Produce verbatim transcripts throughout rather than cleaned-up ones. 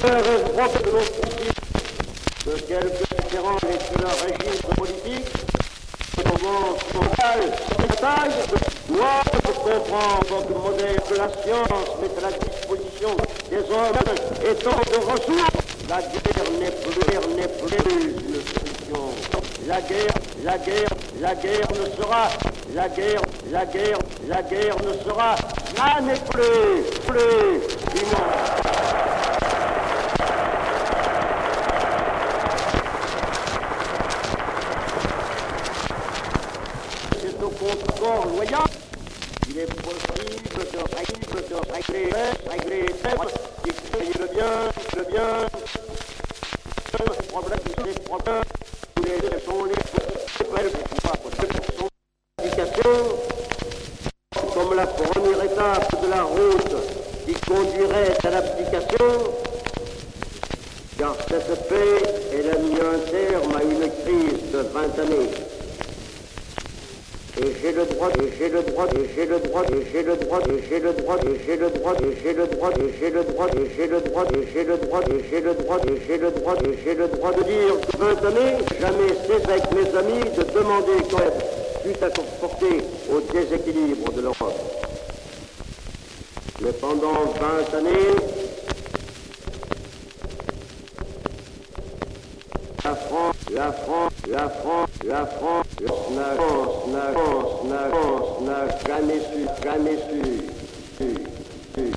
est propre de nos principes de quelques différents avec leur régime politique, comment mondial, bataille, doit comprendre que modèle que la science met à la disposition des hommes étant de ressources. La guerre n'est plus, n'est plus une solution. La guerre, la guerre, la guerre ne sera, la guerre, la guerre, la guerre ne sera, là n'est plus, plus, une c'est au contraire loyal. Il est possible de régler, de régler, régler les thèmes, d'expliquer le bien, le bien, les problèmes, les problèmes, les sont les problèmes, son éducation, comme la première étape de la route qui conduirait à l'application, car cette paix, elle a mis un terme à une crise de vingt années. Et j'ai le droit, et j'ai le droit, et j'ai le droit, et j'ai le droit, et j'ai le droit, et j'ai le droit, et j'ai le droit, et j'ai le droit, et j'ai le droit, et j'ai le droit, et j'ai le droit, et j'ai le droit, et j'ai le droit de dire que vingt années, jamais cesse avec mes amis de demander quand même, suite à porter au déséquilibre de l'Europe. Mais pendant vingt années, la France, la France, la France, la France, la France, la France, la France n'a jamais su, jamais su, su, su.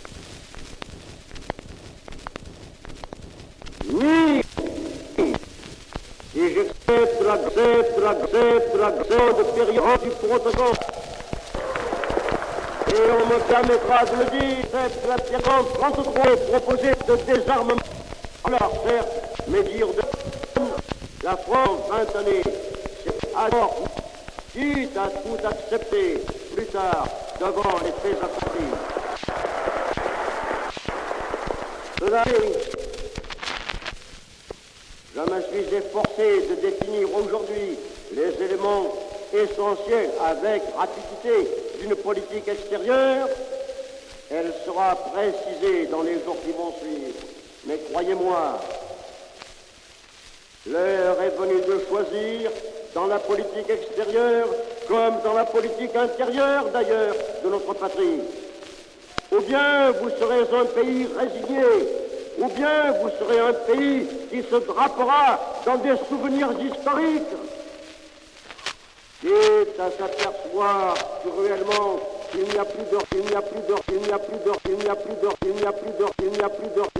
Ni, si j'accepte, l'accepte, l'accepte, l'accepte de période du protocole, et on me permettra de le dire, c'est la période trente-trois proposée de désarmement. Alors, certes, mais dire de la France, vingt années, c'est alors, quitte à tout accepter plus tard devant les faits accomplis. Cela est, je me suis efforcé de définir aujourd'hui les éléments essentiels avec rapidité d'une politique extérieure. Elle sera précisée dans les jours qui vont suivre. Mais croyez-moi, l'heure est venue de choisir, dans la politique extérieure, comme dans la politique intérieure d'ailleurs, de notre patrie. Ou bien vous serez un pays résigné, ou bien vous serez un pays qui se drapera dans des souvenirs historiques, quitte à s'apercevoir cruellement qu'il n'y a plus d'or, il n'y a plus d'or, il n'y a plus d'or, il n'y a plus d'or, il n'y a plus d'or, il n'y a plus d'or.